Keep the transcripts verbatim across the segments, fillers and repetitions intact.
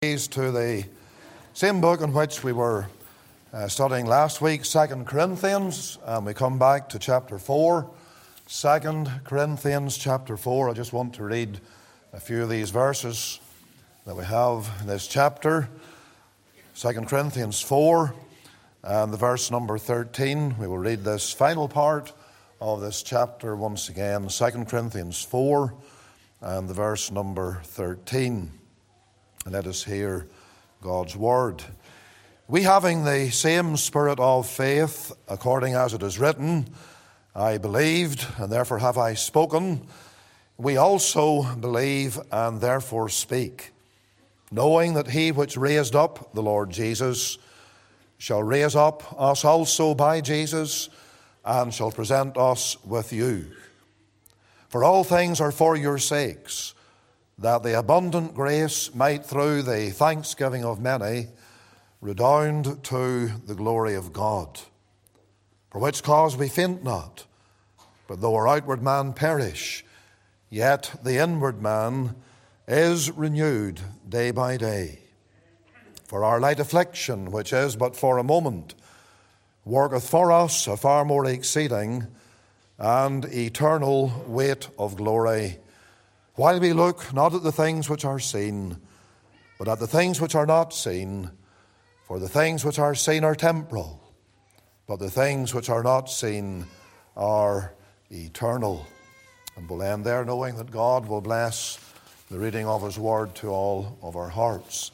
To the same book in which we were uh, studying last week, Second Corinthians, and we come back to chapter four. Second Corinthians chapter four. I just want to read a few of these verses that we have in this chapter. Second Corinthians four, and the verse number thirteen. We will read this final part of this chapter once again. Second Corinthians four, and the verse number thirteen. And let us hear God's word. We, having the same spirit of faith, according as it is written, I believed, and therefore have I spoken. We also believe, and therefore speak, knowing that he which raised up the Lord Jesus shall raise up us also by Jesus, and shall present us with you. For all things are for your sakes, that the abundant grace might through the thanksgiving of many redound to the glory of God. For which cause we faint not, but though our outward man perish, yet the inward man is renewed day by day. For our light affliction, which is but for a moment, worketh for us a far more exceeding and eternal weight of glory, while we look not at the things which are seen, but at the things which are not seen. For the things which are seen are temporal, but the things which are not seen are eternal. And we'll end there, knowing that God will bless the reading of his word to all of our hearts.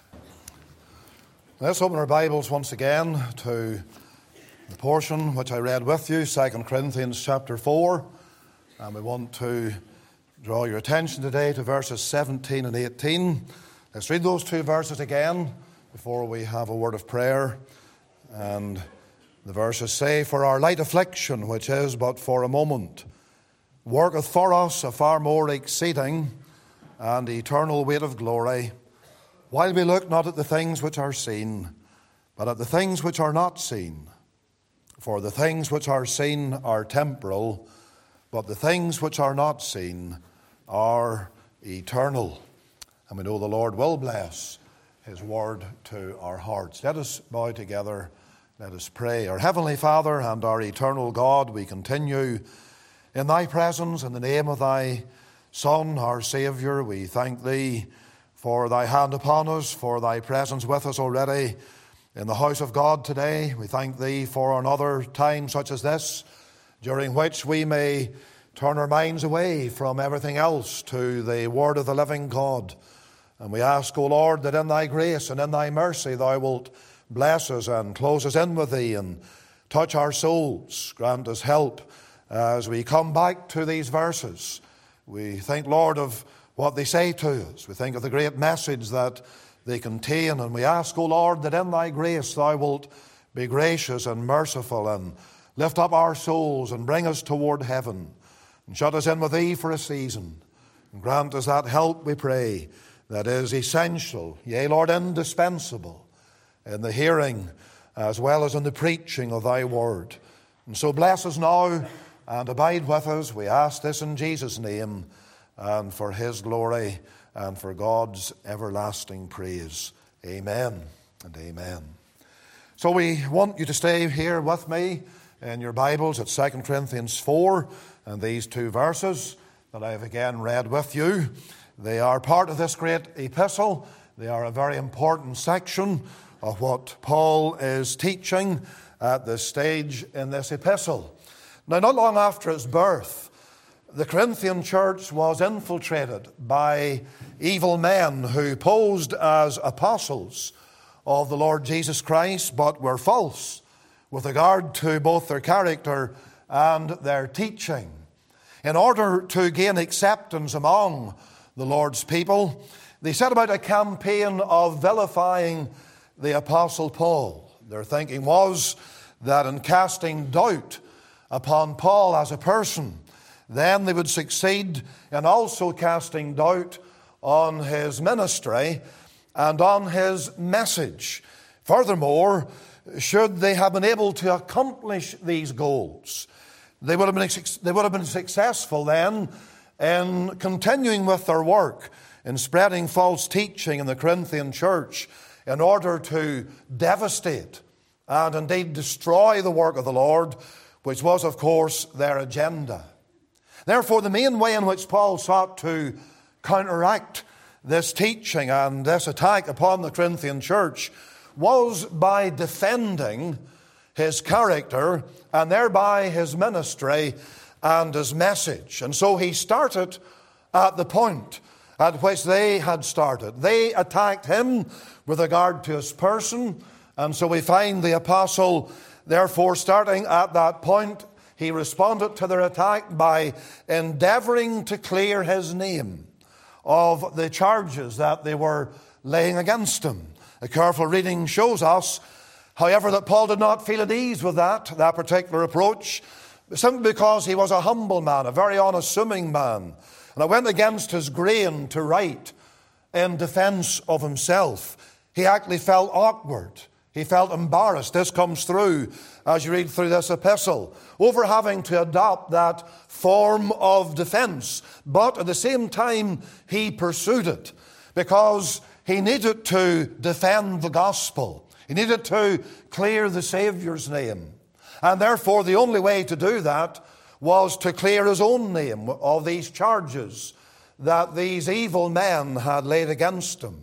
Let's open our Bibles once again to the portion which I read with you, Second Corinthians chapter four, and we want to draw your attention today to verses seventeen and eighteen. Let's read those two verses again before we have a word of prayer. And the verses say, For our light affliction, which is but for a moment, worketh for us a far more exceeding and eternal weight of glory, while we look not at the things which are seen, but at the things which are not seen. For the things which are seen are temporal, but the things which are not seen are eternal. And we know the Lord will bless his word to our hearts. Let us bow together. Let us pray. Our Heavenly Father and our eternal God, we continue in thy presence in the name of thy Son, our Saviour. We thank thee for thy hand upon us, for thy presence with us already in the house of God today. We thank thee for another time such as this, during which we may turn our minds away from everything else to the word of the living God. And we ask, O Lord, that in thy grace and in thy mercy thou wilt bless us and close us in with thee and touch our souls. Grant us help as we come back to these verses. We think, Lord, of what they say to us. We think of the great message that they contain. And we ask, O Lord, that in thy grace thou wilt be gracious and merciful and lift up our souls and bring us toward heaven. And shut us in with thee for a season. And grant us that help, we pray, that is essential, yea, Lord, indispensable, in the hearing as well as in the preaching of thy word. And so bless us now and abide with us. We ask this in Jesus' name, and for his glory and for God's everlasting praise. Amen and amen. So we want you to stay here with me in your Bibles at Second Corinthians four, and these two verses that I have again read with you. They are part of this great epistle. They are a very important section of what Paul is teaching at this stage in this epistle. Now, not long after his birth, the Corinthian church was infiltrated by evil men who posed as apostles of the Lord Jesus Christ, but were false with regard to both their character and their teaching. In order to gain acceptance among the Lord's people, they set about a campaign of vilifying the Apostle Paul. Their thinking was that in casting doubt upon Paul as a person, then they would succeed in also casting doubt on his ministry and on his message. Furthermore, should they have been able to accomplish these goals, they would have been, they would have been successful then in continuing with their work in spreading false teaching in the Corinthian church in order to devastate and indeed destroy the work of the Lord, which was, of course, their agenda. Therefore, the main way in which Paul sought to counteract this teaching and this attack upon the Corinthian church was by defending his character and thereby his ministry and his message. And so he started at the point at which they had started. They attacked him with regard to his person, and so we find the apostle, therefore, starting at that point, he responded to their attack by endeavoring to clear his name of the charges that they were laying against him. A careful reading shows us, however, that Paul did not feel at ease with that, that particular approach, simply because he was a humble man, a very unassuming man. And it went against his grain to write in defense of himself. He actually felt awkward. He felt embarrassed. This comes through as you read through this epistle, over having to adopt that form of defense. But at the same time, he pursued it because he needed to defend the gospel. He needed to clear the Saviour's name. And therefore, the only way to do that was to clear his own name of these charges that these evil men had laid against him.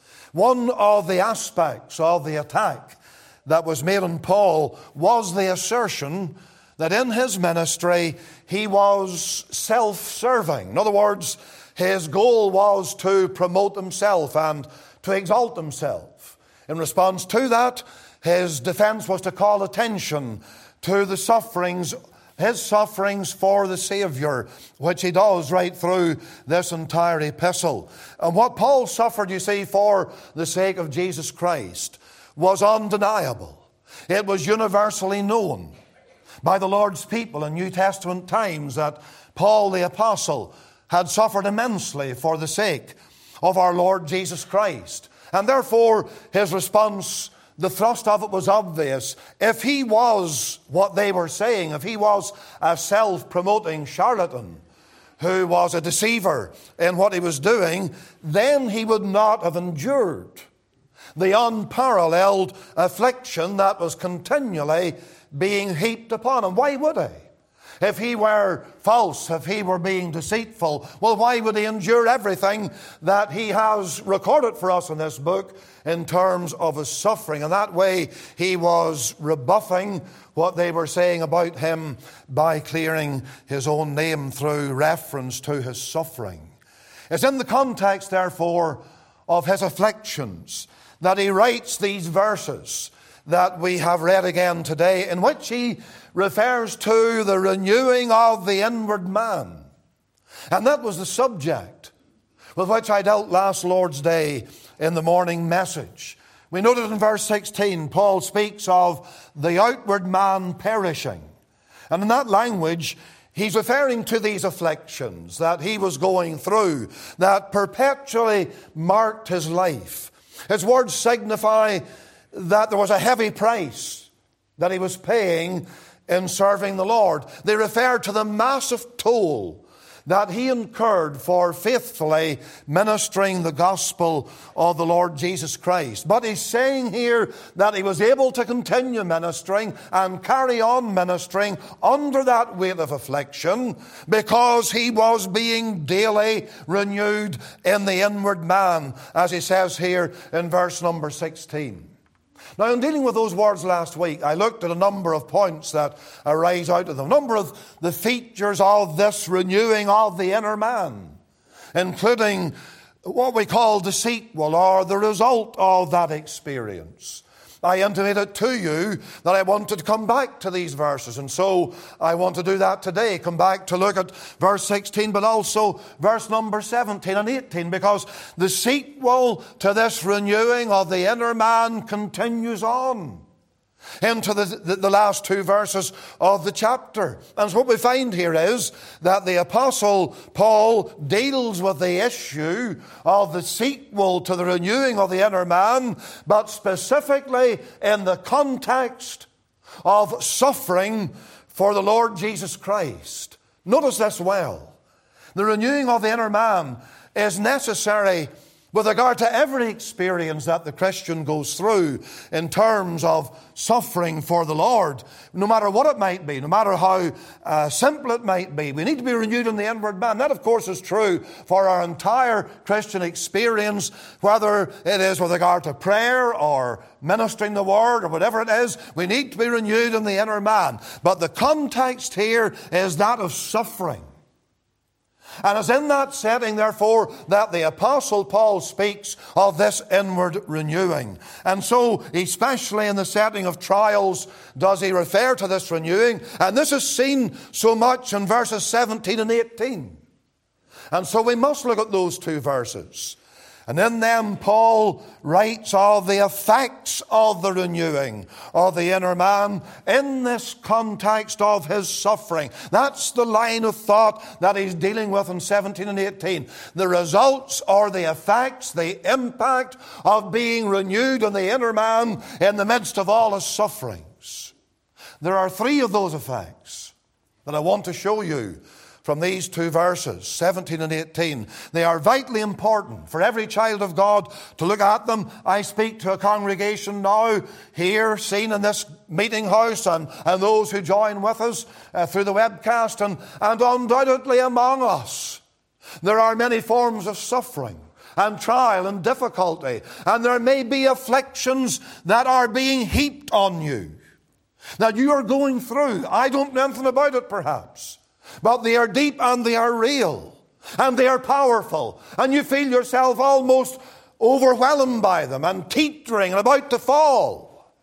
One of the aspects of the attack that was made on Paul was the assertion that in his ministry he was self-serving. In other words, his goal was to promote himself and to exalt himself. In response to that, his defense was to call attention to the sufferings, his sufferings for the Savior, which he does right through this entire epistle. And what Paul suffered, you see, for the sake of Jesus Christ was undeniable. It was universally known by the Lord's people in New Testament times that Paul the Apostle had suffered immensely for the sake of our Lord Jesus Christ. And therefore, his response, the thrust of it was obvious. If he was what they were saying, if he was a self-promoting charlatan who was a deceiver in what he was doing, then he would not have endured the unparalleled affliction that was continually being heaped upon him. Why would he? If he were false, if he were being deceitful, well, why would he endure everything that he has recorded for us in this book in terms of his suffering? And that way he was rebuffing what they were saying about him by clearing his own name through reference to his suffering. It's in the context, therefore, of his afflictions that he writes these verses that we have read again today, in which he refers to the renewing of the inward man. And that was the subject with which I dealt last Lord's Day in the morning message. We noted in verse sixteen, Paul speaks of the outward man perishing. And in that language, he's referring to these afflictions that he was going through that perpetually marked his life. His words signify that there was a heavy price that he was paying in serving the Lord. They refer to the massive toll that he incurred for faithfully ministering the gospel of the Lord Jesus Christ. But he's saying here that he was able to continue ministering and carry on ministering under that weight of affliction because he was being daily renewed in the inward man, as he says here in verse number sixteen. Now, in dealing with those words last week, I looked at a number of points that arise out of them, a number of the features of this renewing of the inner man, including what we call the sequel or the result of that experience. I intimated to you that I wanted to come back to these verses, and so I want to do that today. Come back to look at verse sixteen, but also verse number seventeen and eighteen, because the sequel to this renewing of the inner man continues on into the, the, the last two verses of the chapter. And so what we find here is that the Apostle Paul deals with the issue of the sequel to the renewing of the inner man, but specifically in the context of suffering for the Lord Jesus Christ. Notice this well. The renewing of the inner man is necessary with regard to every experience that the Christian goes through in terms of suffering for the Lord, no matter what it might be, no matter how uh, simple it might be. We need to be renewed in the inward man. That, of course, is true for our entire Christian experience, whether it is with regard to prayer or ministering the word or whatever it is. We need to be renewed in the inner man. But the context here is that of suffering. And it's in that setting, therefore, that the Apostle Paul speaks of this inward renewing. And so, especially in the setting of trials, does he refer to this renewing. And this is seen so much in verses seventeen and eighteen. And so we must look at those two verses. And in them, Paul writes of the effects of the renewing of the inner man in this context of his suffering. That's the line of thought that he's dealing with in seventeen and eighteen. The results or the effects, the impact of being renewed in the inner man in the midst of all his sufferings. There are three of those effects that I want to show you from these two verses, seventeen and eighteen. They are vitally important for every child of God to look at them. I speak to a congregation now here, seen in this meeting house, and, and those who join with us uh, through the webcast, and, and undoubtedly among us there are many forms of suffering and trial and difficulty, and there may be afflictions that are being heaped on you, that you are going through. I don't know anything about it perhaps, but they are deep and they are real and they are powerful, and you feel yourself almost overwhelmed by them and teetering and about to fall.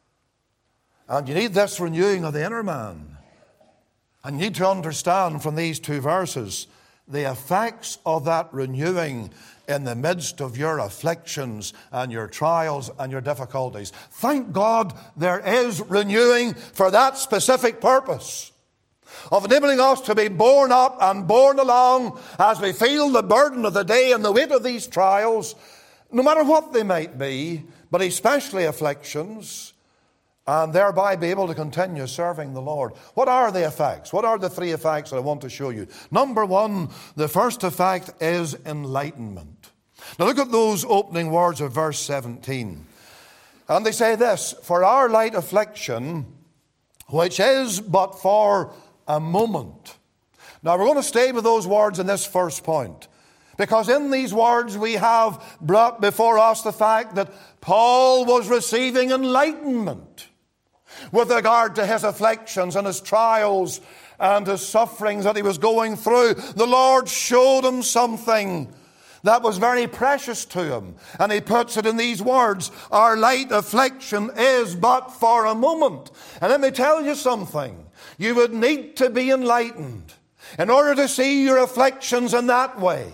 And you need this renewing of the inner man. And you need to understand from these two verses the effects of that renewing in the midst of your afflictions and your trials and your difficulties. Thank God there is renewing for that specific purpose, of enabling us to be borne up and borne along as we feel the burden of the day and the weight of these trials, no matter what they might be, but especially afflictions, and thereby be able to continue serving the Lord. What are the effects? What are the three effects that I want to show you? Number one, the first effect is enlightenment. Now look at those opening words of verse seventeen. And they say this: for our light affliction, which is but for a moment. Now we're going to stay with those words in this first point, because in these words we have brought before us the fact that Paul was receiving enlightenment with regard to his afflictions and his trials and his sufferings that he was going through. The Lord showed him something that was very precious to him, and he puts it in these words: our light affliction is but for a moment. And let me tell you something. You would need to be enlightened in order to see your afflictions in that way.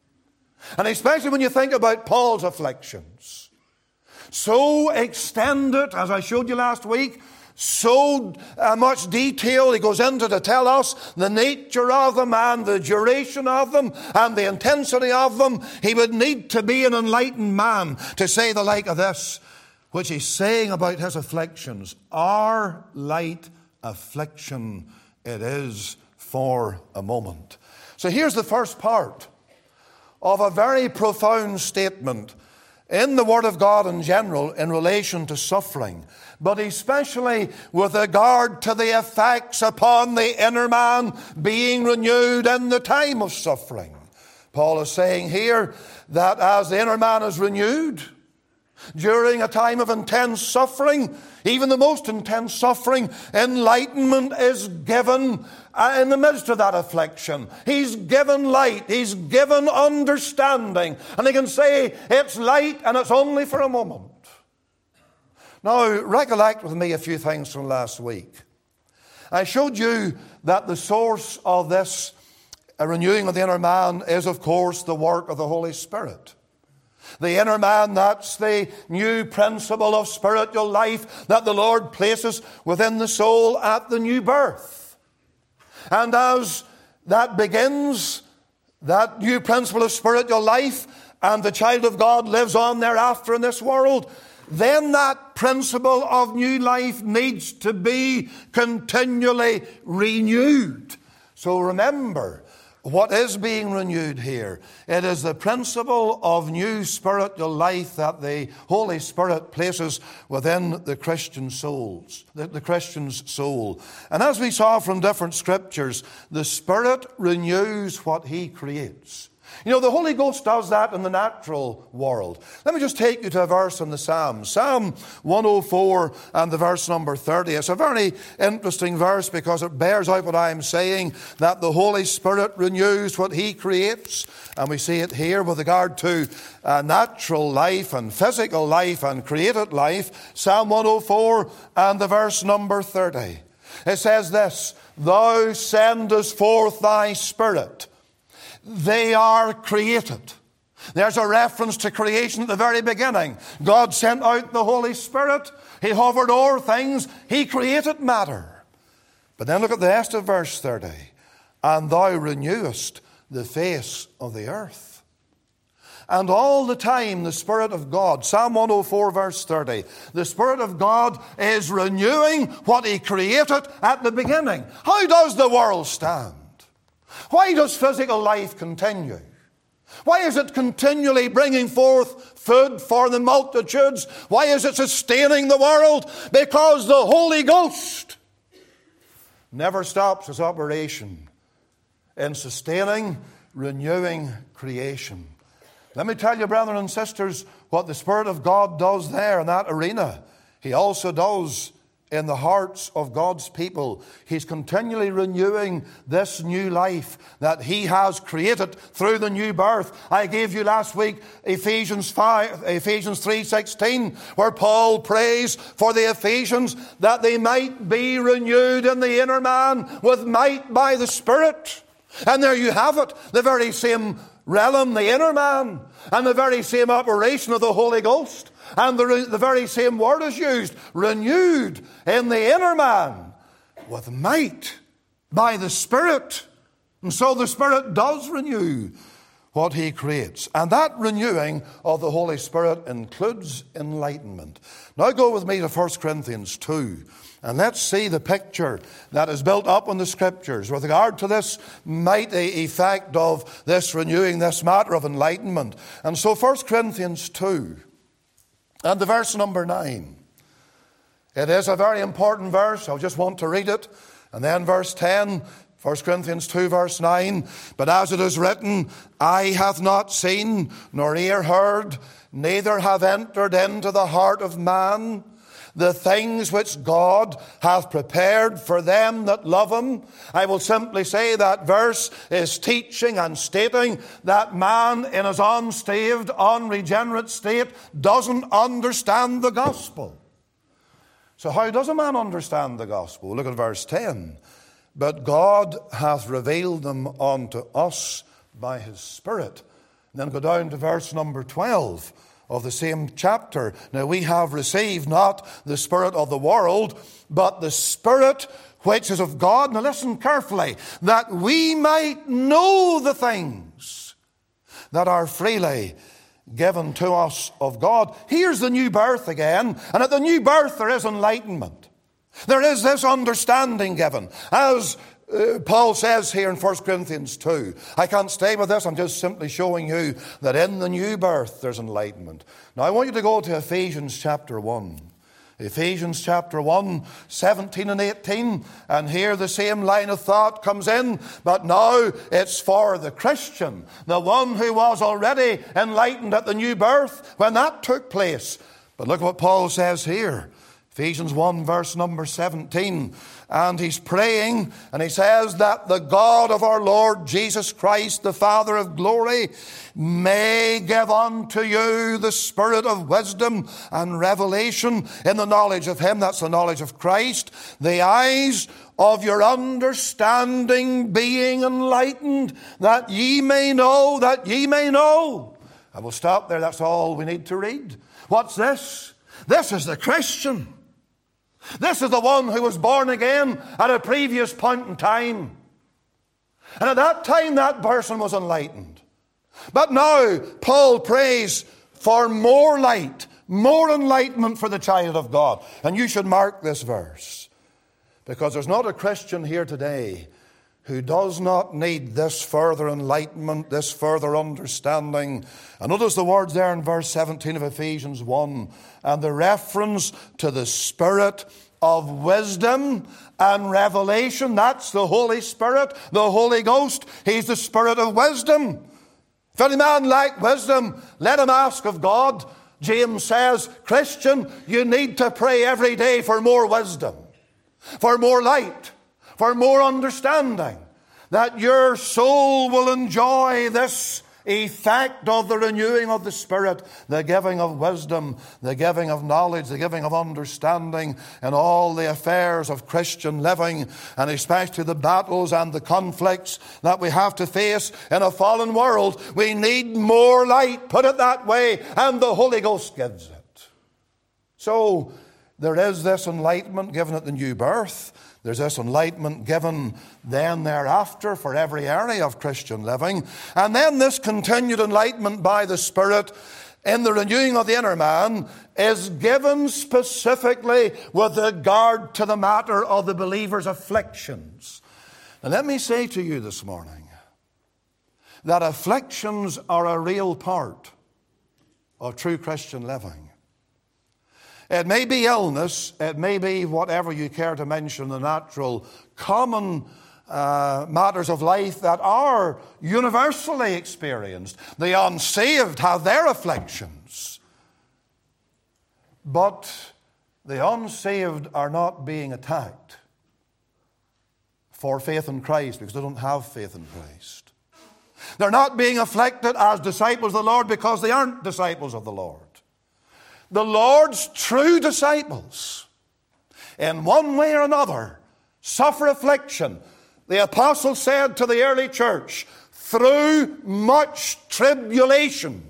And especially when you think about Paul's afflictions. So extended, as I showed you last week, so uh, much detail he goes into to tell us the nature of them and the duration of them and the intensity of them. He would need to be an enlightened man to say the like of this, which he's saying about his afflictions. Our light affliction, it is for a moment. So here's the first part of a very profound statement in the Word of God in general in relation to suffering, but especially with regard to the effects upon the inner man being renewed in the time of suffering. Paul is saying here that as the inner man is renewed during a time of intense suffering, even the most intense suffering, enlightenment is given in the midst of that affliction. He's given light, he's given understanding, and he can say it's light and it's only for a moment. Now, recollect with me a few things from last week. I showed you that the source of this renewing of the inner man is, of course, the work of the Holy Spirit. The inner man, that's the new principle of spiritual life that the Lord places within the soul at the new birth. And as that begins, that new principle of spiritual life, and the child of God lives on thereafter in this world, then that principle of new life needs to be continually renewed. So remember, what is being renewed here? It is the principle of new spiritual life that the Holy Spirit places within the Christian souls, the, the Christian's soul. And as we saw from different scriptures, the Spirit renews what He creates. You know, the Holy Ghost does that in the natural world. Let me just take you to a verse in the Psalms. Psalm one oh four and the verse number thirty. It's a very interesting verse because it bears out what I'm saying, that the Holy Spirit renews what He creates. And we see it here with regard to uh, natural life and physical life and created life. Psalm one oh four and the verse number thirty. It says this, Thou sendest forth Thy Spirit. They are created. There's a reference to creation at the very beginning. God sent out the Holy Spirit. He hovered over things. He created matter. But then look at the rest of verse thirty. And thou renewest the face of the earth. And all the time the Spirit of God, Psalm one oh four verse thirty, the Spirit of God is renewing what He created at the beginning. How does the world stand? Why does physical life continue? Why is it continually bringing forth food for the multitudes? Why is it sustaining the world? Because the Holy Ghost never stops His operation in sustaining, renewing creation. Let me tell you, brethren and sisters, what the Spirit of God does there in that arena, He also does in the hearts of God's people. He's continually renewing this new life that He has created through the new birth. I gave you last week Ephesians five, Ephesians three sixteen, where Paul prays for the Ephesians that they might be renewed in the inner man with might by the Spirit. And there you have it, the very same realm, the inner man, and the very same operation of the Holy Ghost. And the, the very same word is used, renewed in the inner man with might by the Spirit. And so the Spirit does renew what He creates. And that renewing of the Holy Spirit includes enlightenment. Now go with me to First Corinthians two. And let's see the picture that is built up in the Scriptures with regard to this mighty effect of this renewing, this matter of enlightenment. And so First Corinthians two. And the verse number nine. It is a very important verse. I just want to read it. And then verse ten, First Corinthians two verse nine. But as it is written, eye hath not seen, nor ear heard, neither have entered into the heart of man the things which God hath prepared for them that love Him. I will simply say that verse is teaching and stating that man in his unsaved, unregenerate state doesn't understand the gospel. So how does a man understand the gospel? Look at verse ten. But God hath revealed them unto us by His Spirit. And then go down to verse number twelve. Of the same chapter. Now we have received not the spirit of the world, but the Spirit which is of God. Now listen carefully. That we might know the things that are freely given to us of God. Here's the new birth again. And at the new birth there is enlightenment. There is this understanding given. As Uh, Paul says here in First Corinthians two. I can't stay with this. I'm just simply showing you that in the new birth there's enlightenment. Now I want you to go to Ephesians chapter one. Ephesians chapter one, seventeen and eighteen. And here the same line of thought comes in. But now it's for the Christian, the one who was already enlightened at the new birth when that took place. But look what Paul says here. Ephesians one verse number seventeen. And he's praying and he says that the God of our Lord Jesus Christ, the Father of glory, may give unto you the spirit of wisdom and revelation in the knowledge of Him. That's the knowledge of Christ. The eyes of your understanding being enlightened, that ye may know, that ye may know. I will stop there. That's all we need to read. What's this? This is the Christian. This is the one who was born again at a previous point in time. And at that time that person was enlightened. But now Paul prays for more light, more enlightenment for the child of God. And you should mark this verse. Because there's not a Christian here today who does not need this further enlightenment, this further understanding. And notice the words there in verse seventeen of Ephesians one, and the reference to the Spirit of wisdom and revelation. That's the Holy Spirit, the Holy Ghost. He's the Spirit of wisdom. If any man lack wisdom, let him ask of God. James says, Christian, you need to pray every day for more wisdom, for more light, for more understanding, that your soul will enjoy this effect of the renewing of the Spirit, the giving of wisdom, the giving of knowledge, the giving of understanding in all the affairs of Christian living, and especially the battles and the conflicts that we have to face in a fallen world. We need more light, put it that way, and the Holy Ghost gives it. So there is this enlightenment given at the new birth. There's this enlightenment given then thereafter for every area of Christian living. And then this continued enlightenment by the Spirit in the renewing of the inner man is given specifically with regard to the matter of the believer's afflictions. And let me say to you this morning that afflictions are a real part of true Christian living. It may be illness, it may be whatever you care to mention, the natural, common uh, matters of life that are universally experienced. The unsaved have their afflictions. But the unsaved are not being attacked for faith in Christ because they don't have faith in Christ. They're not being afflicted as disciples of the Lord because they aren't disciples of the Lord. The Lord's true disciples, in one way or another, suffer affliction. The apostle said to the early church, through much tribulation,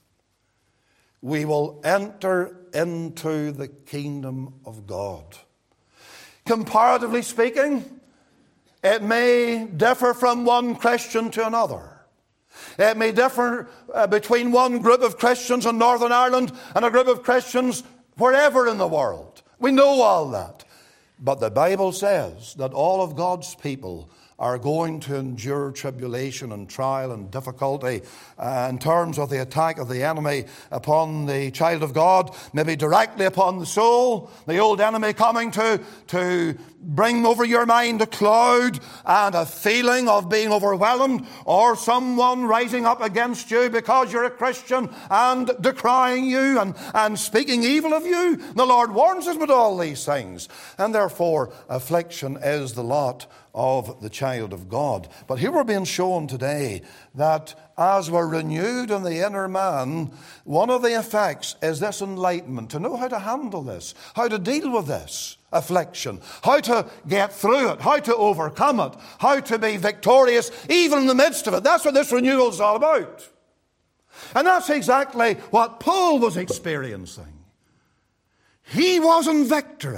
we will enter into the kingdom of God. Comparatively speaking, it may differ from one Christian to another. It may differ uh, between one group of Christians in Northern Ireland and a group of Christians wherever in the world. We know all that. But the Bible says that all of God's people are going to endure tribulation and trial and difficulty uh, in terms of the attack of the enemy upon the child of God, maybe directly upon the soul, the old enemy coming to, to bring over your mind a cloud and a feeling of being overwhelmed, or someone rising up against you because you're a Christian and decrying you and, and speaking evil of you. The Lord warns us with all these things. And therefore, affliction is the lot of the child of God. But here we're being shown today that as we're renewed in the inner man, one of the effects is this enlightenment, to know how to handle this, how to deal with this affliction, how to get through it, how to overcome it, how to be victorious even in the midst of it. That's what this renewal is all about. And that's exactly what Paul was experiencing. He was in victory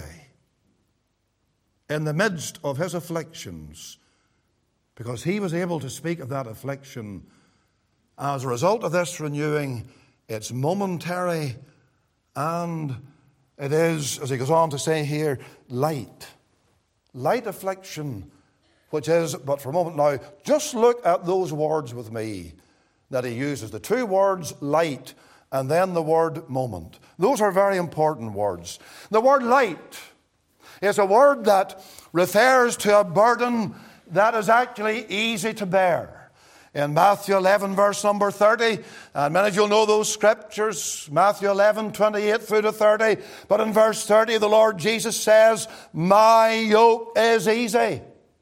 in the midst of his afflictions, because he was able to speak of that affliction as a result of this renewing. It's momentary, and it is, as he goes on to say here, light. Light affliction, which is, but for a moment now, just look at those words with me that he uses. The two words light and then the word moment. Those are very important words. The word light is a word that refers to a burden that is actually easy to bear. In Matthew eleven, verse number thirty, and many of you will know those scriptures, Matthew eleven, twenty-eight through to thirty, but in verse thirty, the Lord Jesus says, my yoke is easy,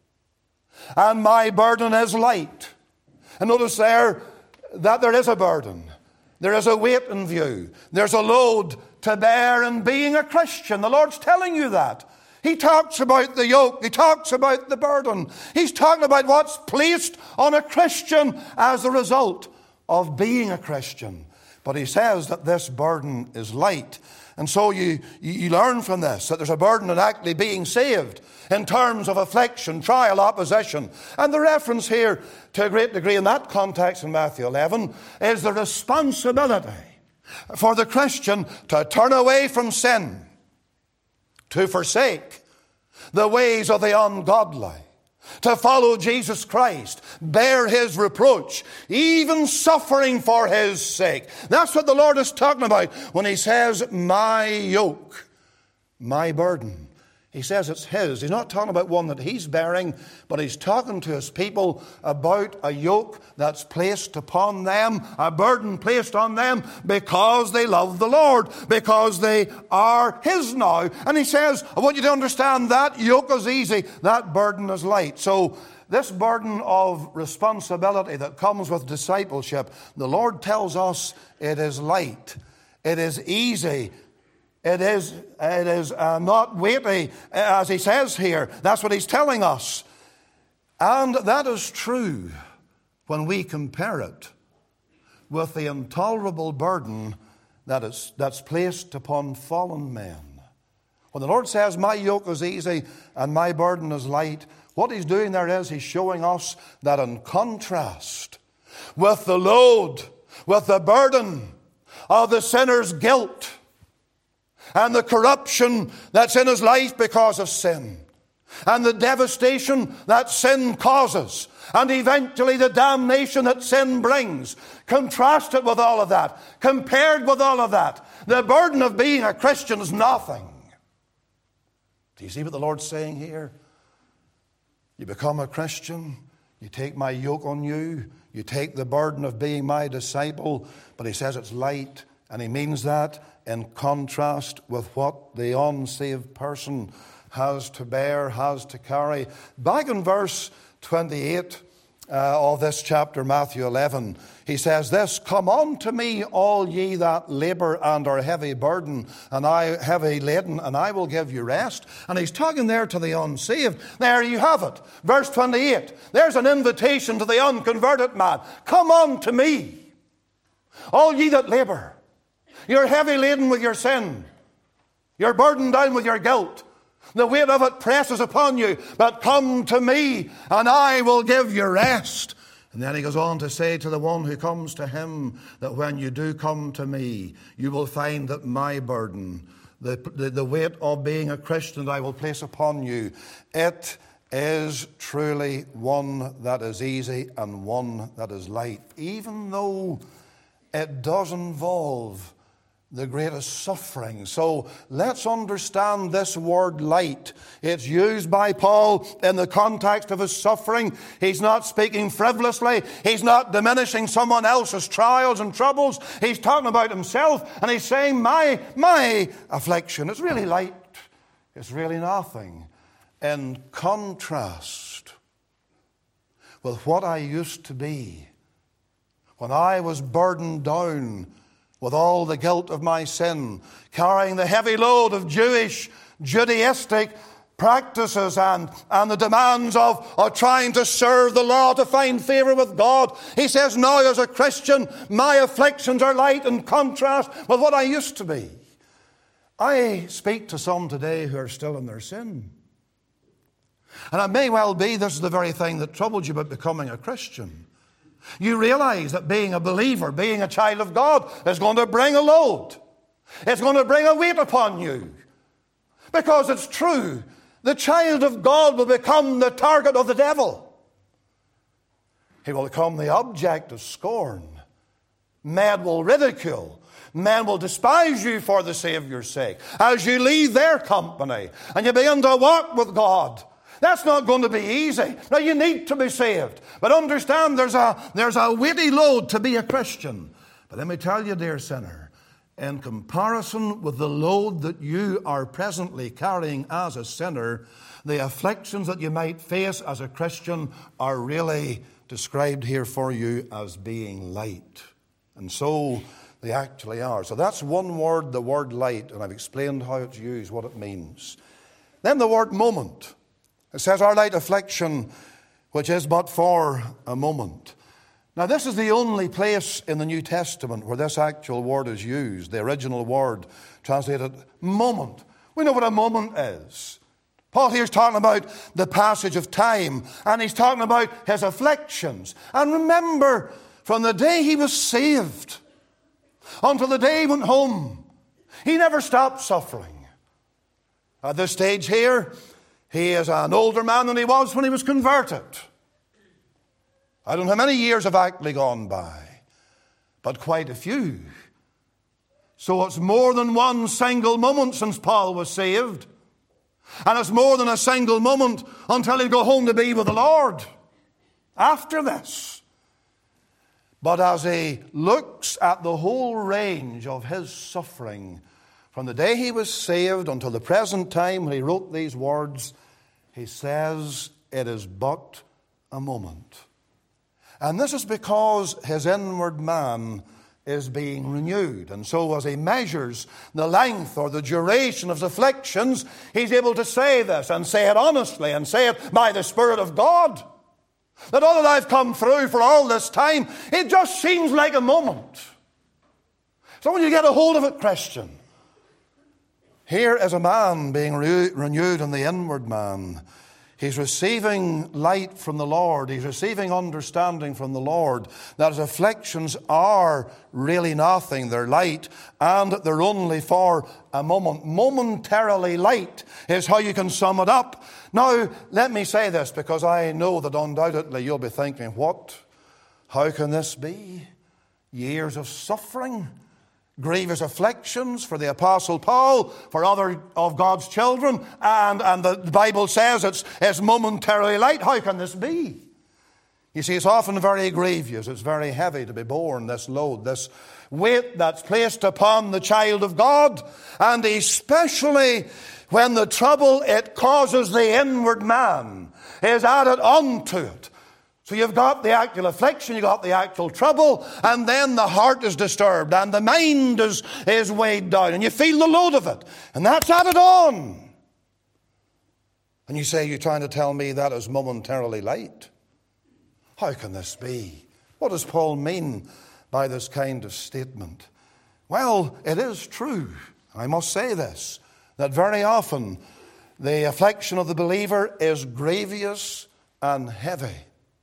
and my burden is light. And notice there that there is a burden. There is a weight in view. There's a load to bear in being a Christian. The Lord's telling you that. He talks about the yoke. He talks about the burden. He's talking about what's placed on a Christian as a result of being a Christian. But he says that this burden is light. And so you, you learn from this that there's a burden in actually being saved in terms of affliction, trial, opposition. And the reference here to a great degree in that context in Matthew eleven is the responsibility for the Christian to turn away from sin, to forsake the ways of the ungodly, to follow Jesus Christ, bear his reproach, even suffering for his sake. That's what the Lord is talking about when he says, my yoke, my burden. He says it's his. He's not talking about one that he's bearing, but he's talking to his people about a yoke that's placed upon them, a burden placed on them because they love the Lord, because they are his now. And he says, I want you to understand that yoke is easy, that burden is light. So this burden of responsibility that comes with discipleship, the Lord tells us it is light, it is easy. It is, it is uh, not weighty, as he says here. That's what he's telling us. And that is true when we compare it with the intolerable burden that is, that's placed upon fallen men. When the Lord says, my yoke is easy and my burden is light, what he's doing there is he's showing us that in contrast with the load, with the burden of the sinner's guilt, and the corruption that's in his life because of sin, and the devastation that sin causes, and eventually the damnation that sin brings. Contrasted with all of that, compared with all of that, the burden of being a Christian is nothing. Do you see what the Lord's saying here? You become a Christian, you take my yoke on you, you take the burden of being my disciple, but he says it's light, and he means that in contrast with what the unsaved person has to bear, has to carry. Back in verse twenty-eight uh, of this chapter, Matthew eleven, he says this, come unto me, all ye that labour and are heavy burden, and I heavy laden, and I will give you rest. And he's talking there to the unsaved. There you have it. Verse twenty-eight. There's an invitation to the unconverted man. Come unto me, all ye that labour. You're heavy laden with your sin. You're burdened down with your guilt. The weight of it presses upon you. But come to me, and I will give you rest. And then he goes on to say to the one who comes to him that when you do come to me, you will find that my burden, the, the, the weight of being a Christian that I will place upon you, it is truly one that is easy and one that is light. Even though it does involve the greatest suffering. So let's understand this word light. It's used by Paul in the context of his suffering. He's not speaking frivolously. He's not diminishing someone else's trials and troubles. He's talking about himself, and he's saying, my, my affliction is really light. It's really nothing. In contrast with what I used to be when I was burdened down with all the guilt of my sin, carrying the heavy load of Jewish, Judaistic practices and, and the demands of, of trying to serve the law to find favor with God. He says, now as a Christian, my afflictions are light in contrast with what I used to be. I speak to some today who are still in their sin. And it may well be this is the very thing that troubled you about becoming a Christian. You realize that being a believer, being a child of God, is going to bring a load. It's going to bring a weight upon you. Because it's true, the child of God will become the target of the devil. He will become the object of scorn. Men will ridicule. Men will despise you for the Savior's sake. As you leave their company and you begin to walk with God, that's not going to be easy. Now, you need to be saved. But understand there's a, there's a weighty load to be a Christian. But let me tell you, dear sinner, in comparison with the load that you are presently carrying as a sinner, the afflictions that you might face as a Christian are really described here for you as being light. And so they actually are. So that's one word, the word light, and I've explained how it's used, what it means. Then the word moment. It says, our light affliction, which is but for a moment. Now, this is the only place in the New Testament where this actual word is used, the original word translated moment. We know what a moment is. Paul here's talking about the passage of time, and he's talking about his afflictions. And remember, from the day he was saved until the day he went home, he never stopped suffering. At this stage here, He is an older man than he was when he was converted. I don't know how many years have actually gone by, but quite a few. So it's more than one single moment since Paul was saved. And it's more than a single moment until he'll go home to be with the Lord after this. But as he looks at the whole range of his suffering, from the day he was saved until the present time when he wrote these words, he says it is but a moment. And this is because his inward man is being renewed. And so as he measures the length or the duration of his afflictions, he's able to say this and say it honestly and say it by the Spirit of God. That all that I've come through for all this time, it just seems like a moment. So when you get a hold of it, Christian, here is a man being re- renewed in the inward man. He's receiving light from the Lord. He's receiving understanding from the Lord that his afflictions are really nothing. They're light, and they're only for a moment. Momentarily light is how you can sum it up. Now, let me say this, because I know that undoubtedly you'll be thinking, what? How can this be? Years of suffering? Grievous afflictions for the Apostle Paul, for other of God's children, and, and the Bible says it's, it's momentarily light. How can this be? You see, it's often very grievous. It's very heavy to be borne, this load, this weight that's placed upon the child of God, and especially when the trouble it causes the inward man is added onto it. So you've got the actual affliction, you've got the actual trouble, and then the heart is disturbed, and the mind is, is weighed down, and you feel the load of it. And that's added on. And you say, you're trying to tell me that is momentarily light? How can this be? What does Paul mean by this kind of statement? Well, it is true, I must say this, that very often the affliction of the believer is grievous and heavy,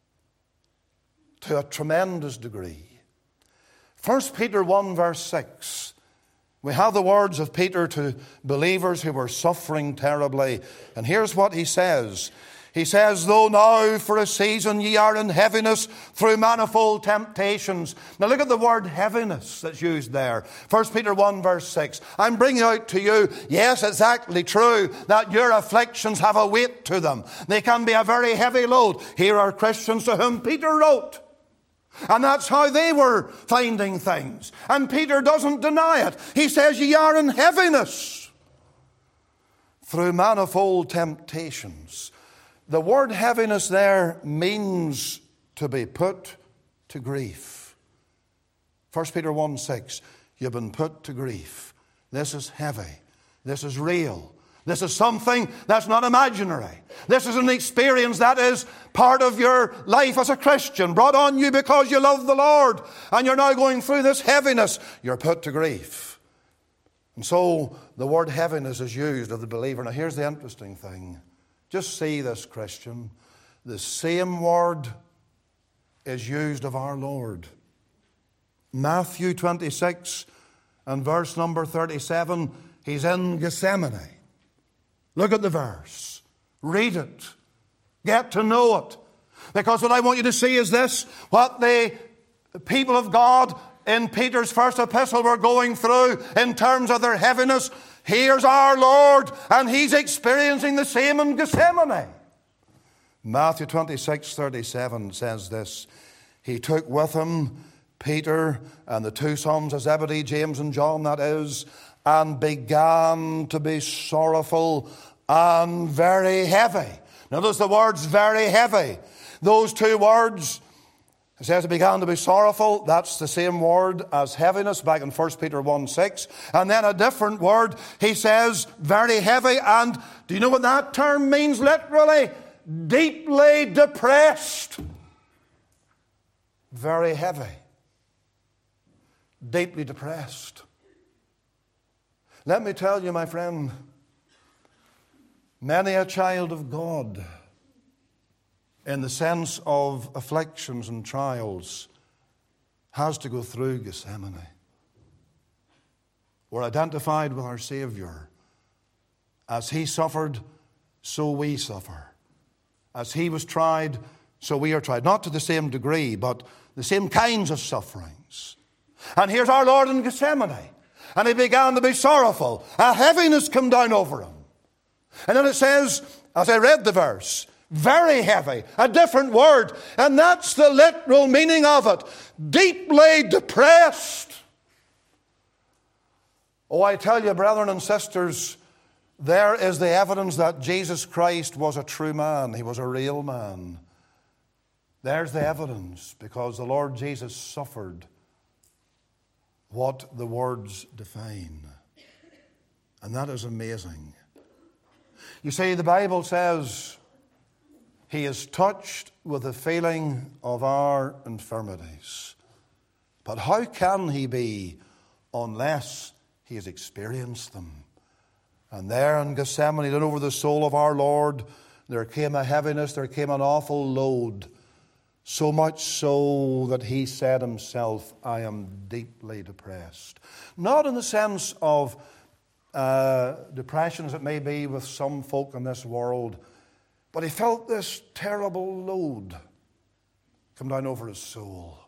to a tremendous degree. First Peter one verse six. We have the words of Peter to believers who were suffering terribly. And here's what he says. He says, though now for a season ye are in heaviness through manifold temptations. Now look at the word heaviness that's used there. First Peter one verse six. I'm bringing out to you, yes, it's actually true that your afflictions have a weight to them. They can be a very heavy load. Here are Christians to whom Peter wrote. And that's how they were finding things. And Peter doesn't deny it. He says, ye are in heaviness through manifold temptations. The word heaviness there means to be put to grief. First Peter one six, you've been put to grief. This is heavy. This is real. This is something that's not imaginary. This is an experience that is part of your life as a Christian, brought on you because you love the Lord, and you're now going through this heaviness. You're put to grief. And so the word heaviness is used of the believer. Now here's the interesting thing. Just see this, Christian. The same word is used of our Lord. Matthew twenty-six and verse number thirty-seven, he's in Gethsemane. Look at the verse. Read it. Get to know it. Because what I want you to see is this. What the people of God in Peter's first epistle were going through in terms of their heaviness. Here's our Lord, and he's experiencing the same in Gethsemane. Matthew twenty-six thirty-seven says this. He took with him Peter and the two sons of Zebedee, James and John, that is, and began to be sorrowful and very heavy. Notice the words very heavy. Those two words, it says he began to be sorrowful. That's the same word as heaviness back in First Peter one six. And then a different word, he says very heavy. And do you know what that term means literally? Deeply depressed. Very heavy. Deeply depressed. Let me tell you, my friend, many a child of God, in the sense of afflictions and trials, has to go through Gethsemane. We're identified with our Savior as he suffered so we suffer. As he was tried, so we are tried. Not to the same degree, but the same kinds of sufferings. And here's our Lord in Gethsemane. And he began to be sorrowful. A heaviness came down over him. And then it says, as I read the verse, very heavy, a different word. And that's the literal meaning of it. Deeply depressed. Oh, I tell you, brethren and sisters, there is the evidence that Jesus Christ was a true man. He was a real man. There's the evidence, because the Lord Jesus suffered what the words define. And that is amazing. You see, the Bible says he is touched with the feeling of our infirmities. But how can he be unless he has experienced them? And there in Gethsemane, and over the soul of our Lord, there came a heaviness, there came an awful load. So much so that he said himself, I am deeply depressed. Not in the sense of uh, depression as it may be with some folk in this world, but he felt this terrible load come down over his soul.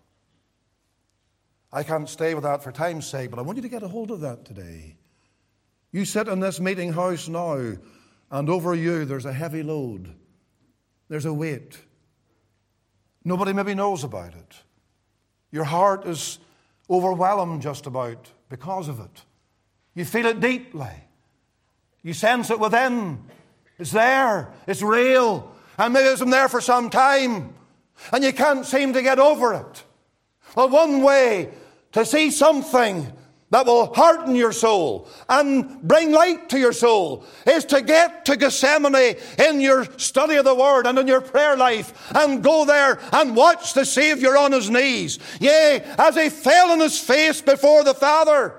I can't stay with that for time's sake, but I want you to get a hold of that today. You sit in this meeting house now, and over you there's a heavy load. There's a weight. Nobody maybe knows about it. Your heart is overwhelmed just about because of it. You feel it deeply. You sense it within. It's there. It's real. And maybe it's been there for some time. And you can't seem to get over it. Well, one way to see something that will hearten your soul and bring light to your soul is to get to Gethsemane in your study of the Word and in your prayer life and go there and watch the Savior on his knees. Yea, as he fell on his face before the Father.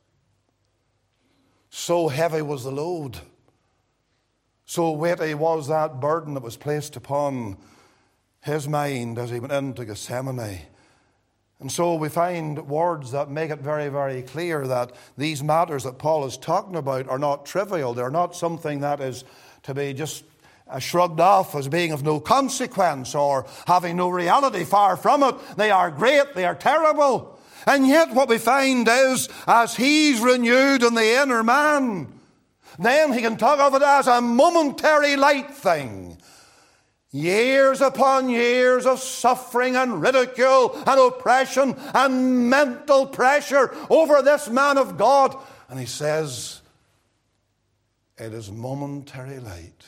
So heavy was the load. So weighty was that burden that was placed upon his mind as he went into Gethsemane. And so we find words that make it very, very clear that these matters that Paul is talking about are not trivial. They're not something that is to be just shrugged off as being of no consequence or having no reality. Far from it. They are great. They are terrible. And yet what we find is, as he's renewed in the inner man, then he can talk of it as a momentary light thing. Years upon years of suffering and ridicule and oppression and mental pressure over this man of God. And he says, it is momentary light.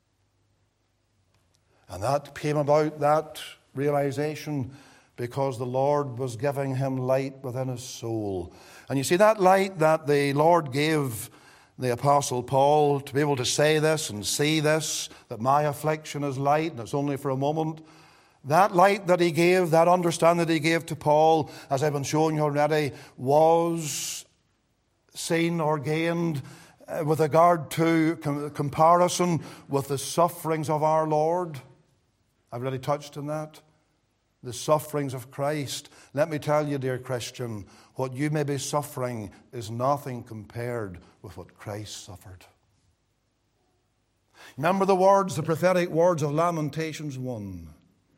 And that came about, that realization, because the Lord was giving him light within his soul. And you see, that light that the Lord gave the Apostle Paul to be able to say this and see this, that my affliction is light and it's only for a moment. That light that he gave, that understanding that he gave to Paul, as I've been showing you already, was seen or gained uh, with regard to com- comparison with the sufferings of our Lord. I've already touched on that. The sufferings of Christ. Let me tell you, dear Christian, what you may be suffering is nothing compared with what Christ suffered. Remember the words, the prophetic words of Lamentations one.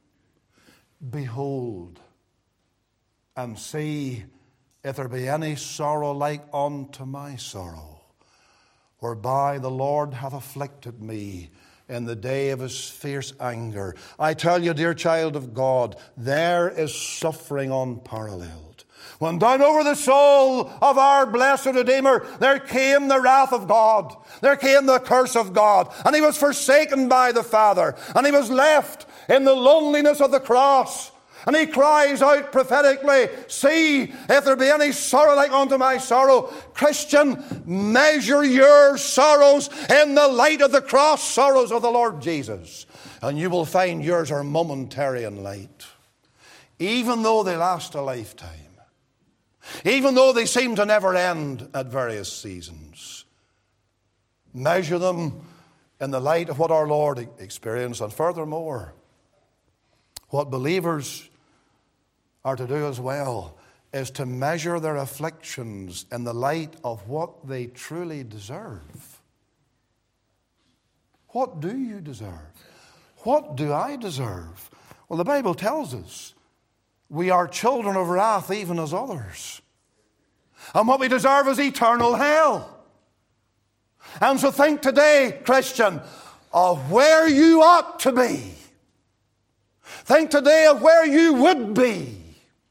Behold, and see if there be any sorrow like unto my sorrow, whereby the Lord hath afflicted me in the day of his fierce anger. I tell you, dear child of God, there is suffering unparalleled. When down over the soul of our blessed Redeemer, there came the wrath of God. There came the curse of God. And he was forsaken by the Father. And he was left in the loneliness of the cross. And he cries out prophetically, see if there be any sorrow like unto my sorrow. Christian, measure your sorrows in the light of the cross sorrows of the Lord Jesus. And you will find yours are momentary in light. Even though they last a lifetime. Even though they seem to never end at various seasons. Measure them in the light of what our Lord experienced. And furthermore, what believers are to do as well is to measure their afflictions in the light of what they truly deserve. What do you deserve? What do I deserve? Well, the Bible tells us we are children of wrath even as others. And what we deserve is eternal hell. And so think today, Christian, of where you ought to be. Think today of where you would be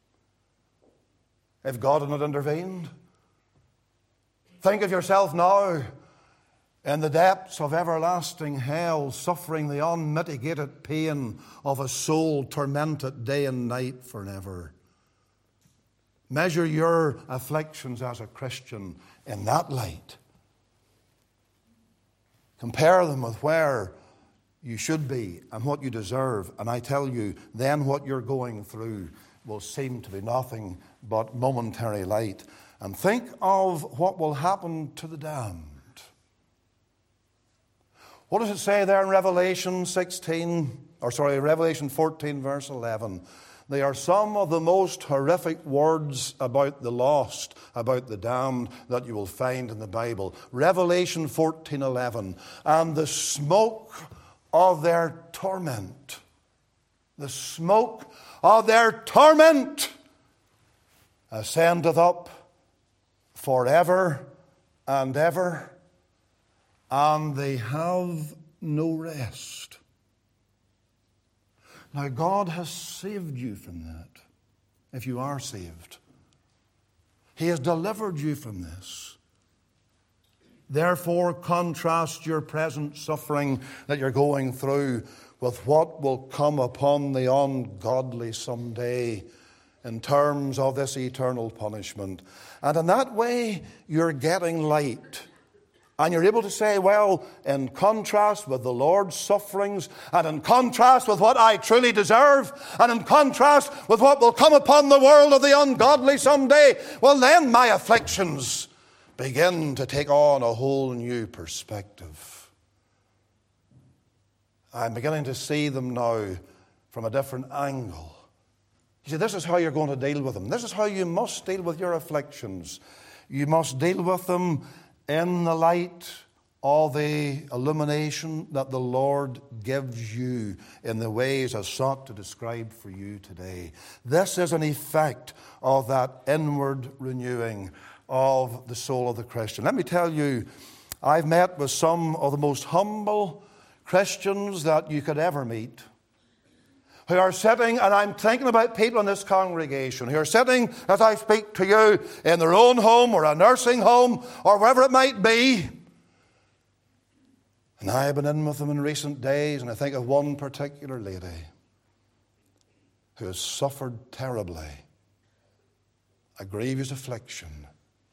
if God had not intervened. Think of yourself now in the depths of everlasting hell, suffering the unmitigated pain of a soul tormented day and night forever. Measure your afflictions as a Christian in that light. Compare them with where you should be and what you deserve. And I tell you, then what you're going through will seem to be nothing but momentary light. And think of what will happen to the damned. What does it say there in Revelation sixteen, or sorry, Revelation fourteen, verse eleven? They are some of the most horrific words about the lost, about the damned, that you will find in the Bible. Revelation fourteen eleven. And the smoke of their torment, the smoke of their torment ascendeth up forever and ever, and they have no rest. Now, God has saved you from that, if you are saved. He has delivered you from this. Therefore, contrast your present suffering that you're going through with what will come upon the ungodly someday in terms of this eternal punishment. And in that way, you're getting light. And you're able to say, well, in contrast with the Lord's sufferings, and in contrast with what I truly deserve, and in contrast with what will come upon the world of the ungodly someday, well, then my afflictions begin to take on a whole new perspective. I'm beginning to see them now from a different angle. You see, this is how you're going to deal with them. This is how you must deal with your afflictions. You must deal with them in the light of the illumination that the Lord gives you in the ways I sought to describe for you today. This is an effect of that inward renewing of the soul of the Christian. Let me tell you, I've met with some of the most humble Christians that you could ever meet, who are sitting, and I'm thinking about people in this congregation, who are sitting, as I speak to you, in their own home or a nursing home or wherever it might be. And I have been in with them in recent days, and I think of one particular lady who has suffered terribly a grievous affliction.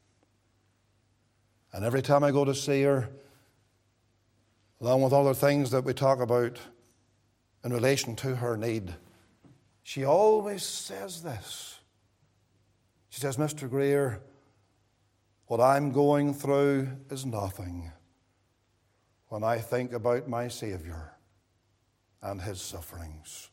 And every time I go to see her, along with other things that we talk about in relation to her need, she always says this. She says, Mister Greer, what I'm going through is nothing when I think about my Savior and his sufferings.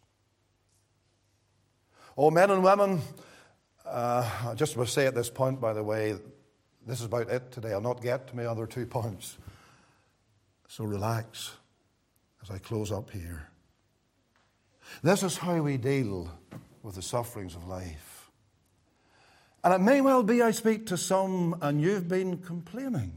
Oh, men and women, uh, I just want to say at this point, by the way, this is about it today. I'll not get to my other two points. So relax as I close up here. This is how we deal with the sufferings of life. And it may well be I speak to some and you've been complaining.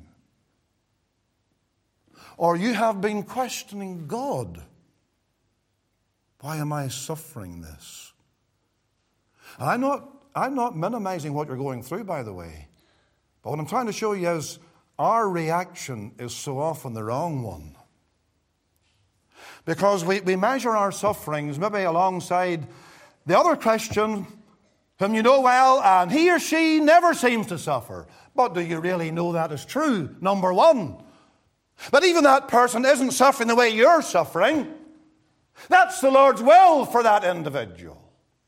Or you have been questioning God. Why am I suffering this? And I'm not, I'm not minimizing what you're going through, by the way. But what I'm trying to show you is our reaction is so often the wrong one. Because we, we measure our sufferings maybe alongside the other Christian whom you know well, and he or she never seems to suffer. But do you really know that is true? Number one. But even that person isn't suffering the way you're suffering. That's the Lord's will for that individual.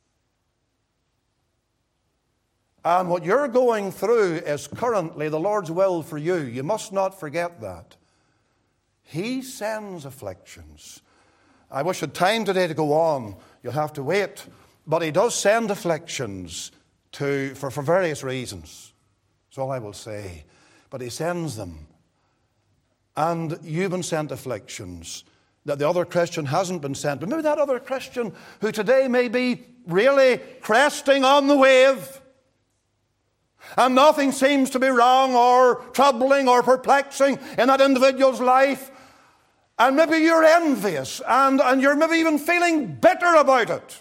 And what you're going through is currently the Lord's will for you. You must not forget that. He sends afflictions. I wish I had time today to go on. You'll have to wait. But he does send afflictions to, for, for various reasons. That's all I will say. But he sends them. and you've been sent afflictions that the other Christian hasn't been sent. But maybe that other Christian who today may be really cresting on the wave, and nothing seems to be wrong or troubling or perplexing in that individual's life, and maybe you're envious and, and you're maybe even feeling bitter about it.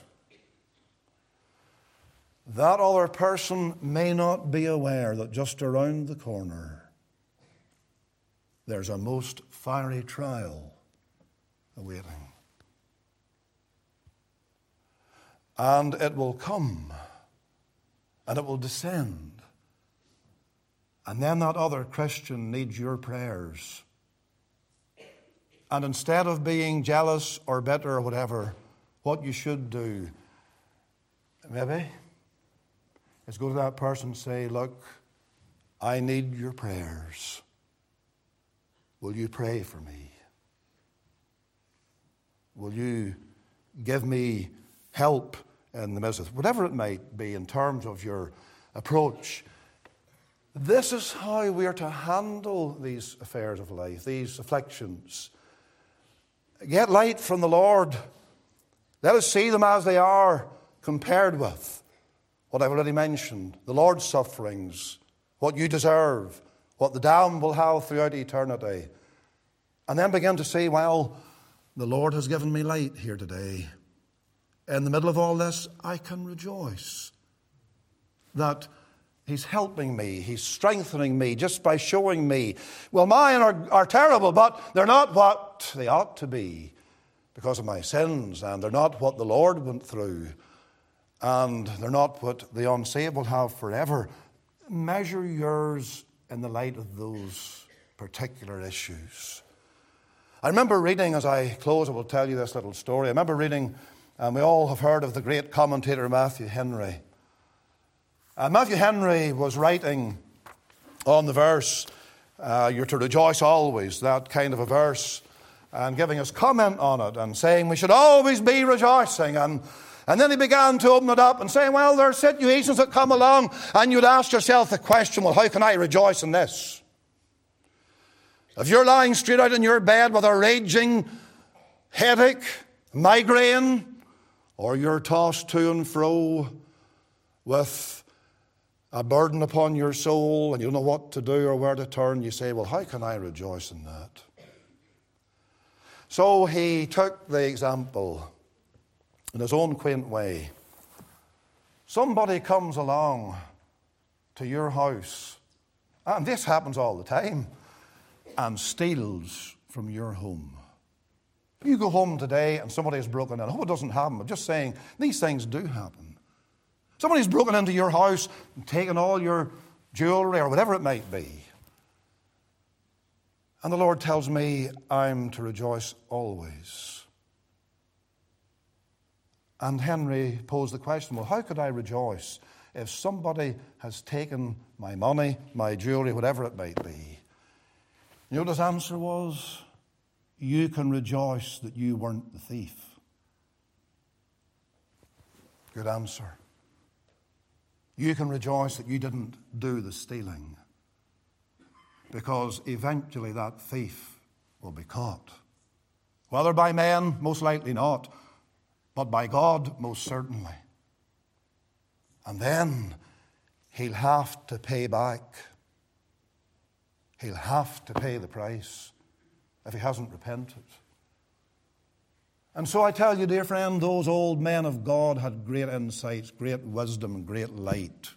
That other person may not be aware that just around the corner there's a most fiery trial awaiting. And it will come, and it will descend. And then that other Christian needs your prayers. And instead of being jealous or bitter or whatever, what you should do, maybe, is go to that person and say, look, I need your prayers. Will you pray for me? Will you give me help in the midst of whatever it might be in terms of your approach? This is how we are to handle these affairs of life, these afflictions. Get light from the Lord. Let us see them as they are compared with what I've already mentioned, the Lord's sufferings, what you deserve, what the damned will have throughout eternity. And then begin to say, well, the Lord has given me light here today. In the middle of all this, I can rejoice that He's helping me, He's strengthening me just by showing me, well, mine are, are terrible, but they're not what they ought to be because of my sins, and they're not what the Lord went through, and they're not what the unsaved will have forever. Measure yours in the light of those particular issues. I remember reading, as I close, I will tell you this little story. I remember reading, and we all have heard of the great commentator Matthew Henry. Uh, Matthew Henry was writing on the verse, uh, you're to rejoice always, that kind of a verse, and giving us comment on it and saying we should always be rejoicing. And, and then he began to open it up and saying, well, there are situations that come along and you'd ask yourself the question, well, how can I rejoice in this? If you're lying straight out in your bed with a raging headache, migraine, or you're tossed to and fro with a burden upon your soul and you don't know what to do or where to turn, you say, well, how can I rejoice in that? So he took the example in his own quaint way. Somebody comes along to your house, and this happens all the time, and steals from your home. You go home today and somebody has broken in. I hope it doesn't happen. I'm just saying these things do happen. Somebody's broken into your house and taken all your jewelry or whatever it might be. And the Lord tells me I'm to rejoice always. And Henry posed the question, well, how could I rejoice if somebody has taken my money, my jewelry, whatever it might be? You know what his answer was? You can rejoice that you weren't the thief. Good answer. You can rejoice that you didn't do the stealing, because eventually that thief will be caught. Whether by men, most likely not, but by God, most certainly. And then he'll have to pay back. He'll have to pay the price if he hasn't repented. And so I tell you, dear friend, those old men of God had great insights, great wisdom, and great light.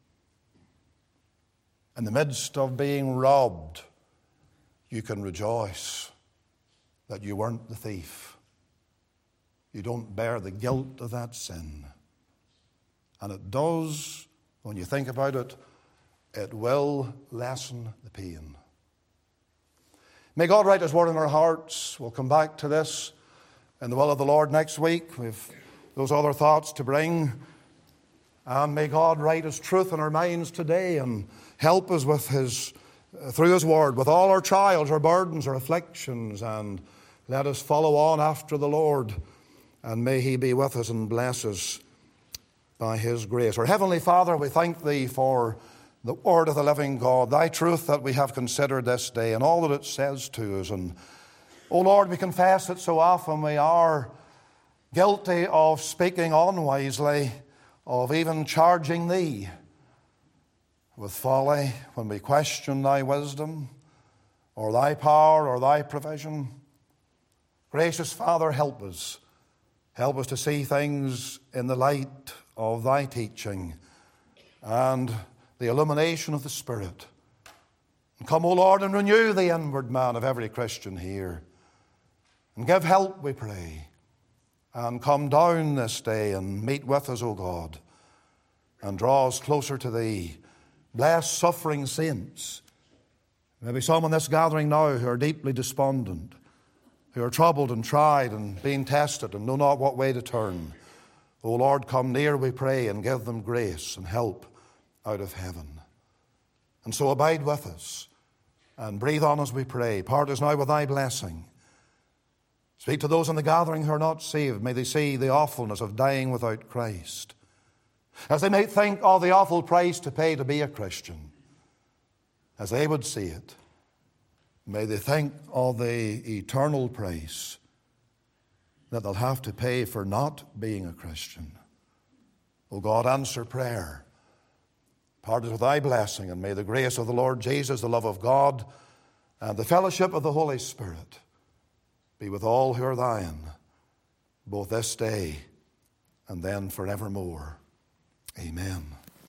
In the midst of being robbed, you can rejoice that you weren't the thief. You don't bear the guilt of that sin. And it does, when you think about it, it will lessen the pain. May God write His word in our hearts. We'll come back to this in the will of the Lord next week. We've those other thoughts to bring. And may God write His truth in our minds today and help us with His, uh, through His word, with all our trials, our burdens, our afflictions, and let us follow on after the Lord. And may He be with us and bless us by His grace. Our Heavenly Father, we thank Thee for the word of the living God, thy truth that we have considered this day and all that it says to us. And, O Lord, we confess that so often we are guilty of speaking unwisely, of even charging thee with folly when we question thy wisdom or thy power or thy provision. Gracious Father, help us. Help us to see things in the light of thy teaching and the illumination of the Spirit. And come, O Lord, and renew the inward man of every Christian here. And give help, we pray. And come down this day and meet with us, O God, and draw us closer to thee. Bless suffering saints. Maybe some in this gathering now who are deeply despondent, who are troubled and tried and being tested and know not what way to turn. O Lord, come near, we pray, and give them grace and help out of heaven. And so abide with us and breathe on us, we pray. Part us now with thy blessing. Speak to those in the gathering who are not saved. May they see the awfulness of dying without Christ, as they might think of the awful price to pay to be a Christian. As they would see it, may they think of the eternal price that they'll have to pay for not being a Christian. O God, answer prayer. Part us with thy blessing, and may the grace of the Lord Jesus, the love of God, and the fellowship of the Holy Spirit be with all who are thine, both this day and then forevermore. Amen.